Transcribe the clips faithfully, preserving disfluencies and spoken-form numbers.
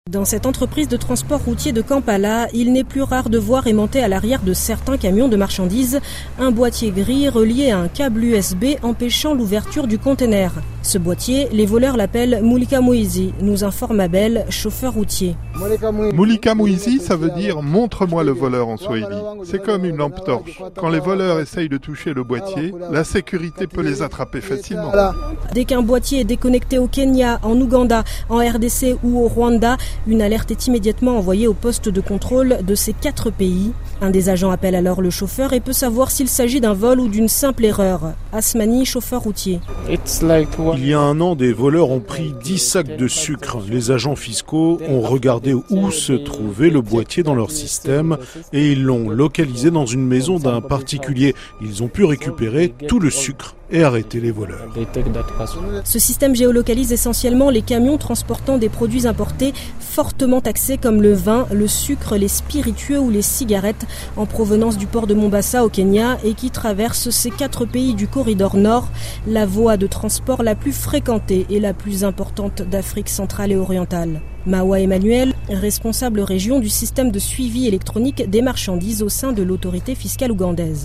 Dans cette entreprise de transport routier de Kampala, il n'est plus rare de voir aimanter à l'arrière de certains camions de marchandises un boîtier gris relié à un câble U S B empêchant l'ouverture du conteneur. Ce boîtier, les voleurs l'appellent Mulika Mwizi, nous informe Abel, chauffeur routier. Mulika Mwizi, ça veut dire « montre-moi le voleur » en Swahili. C'est comme une lampe torche. Quand les voleurs essayent de toucher le boîtier, la sécurité peut les attraper facilement. Dès qu'un boîtier est déconnecté au Kenya, en Ouganda, en R D C ou au Rwanda, une alerte est immédiatement envoyée au poste de contrôle de ces quatre pays. Un des agents appelle alors le chauffeur et peut savoir s'il s'agit d'un vol ou d'une simple erreur. Asmani, chauffeur routier. Il y a un an, des voleurs ont pris dix sacs de sucre. Les agents fiscaux ont regardé où se trouvait le boîtier dans leur système et ils l'ont localisé dans une maison d'un particulier. Ils ont pu récupérer tout le sucre et arrêter les voleurs. Ce système géolocalise essentiellement les camions transportant des produits importés fortement taxés comme le vin, le sucre, les spiritueux ou les cigarettes en provenance du port de Mombasa au Kenya et qui traversent ces quatre pays du corridor nord, la voie de transport la plus fréquentée et la plus importante d'Afrique centrale et orientale. Mawa Emmanuel, responsable région du système de suivi électronique des marchandises au sein de l'autorité fiscale ougandaise.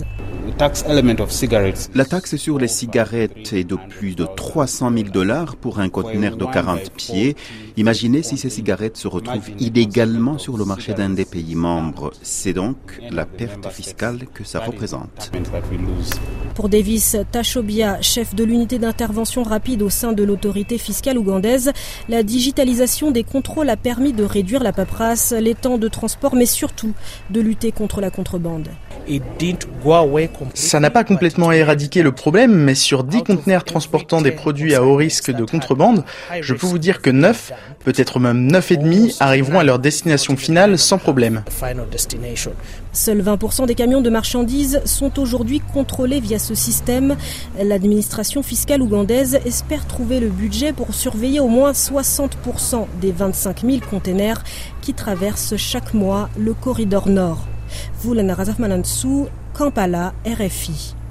La taxe sur les cigarettes est de plus de trois cent mille dollars pour un conteneur de quarante pieds. Imaginez si ces cigarettes se retrouvent illégalement sur le marché d'un des pays membres. C'est donc la perte fiscale que ça représente. Pour Davis Tachobia, chef de l'unité d'intervention rapide au sein de l'autorité fiscale ougandaise, la digitalisation des contrôles a permis de réduire la paperasse, les temps de transport, mais surtout de lutter contre la contrebande. Ça n'a pas complètement éradiqué le problème, mais sur dix conteneurs transportant des produits à haut risque de contrebande, je peux vous dire que neuf, peut-être même neuf et demi, arriveront à leur destination finale sans problème. Seuls vingt pour cent des camions de marchandises sont aujourd'hui contrôlés via ce système. L'administration fiscale ougandaise espère trouver le budget pour surveiller au moins soixante pour cent des vingt-cinq mille containers qui traversent chaque mois le corridor nord. Vulana Razaf Manansou, Kampala, R F I.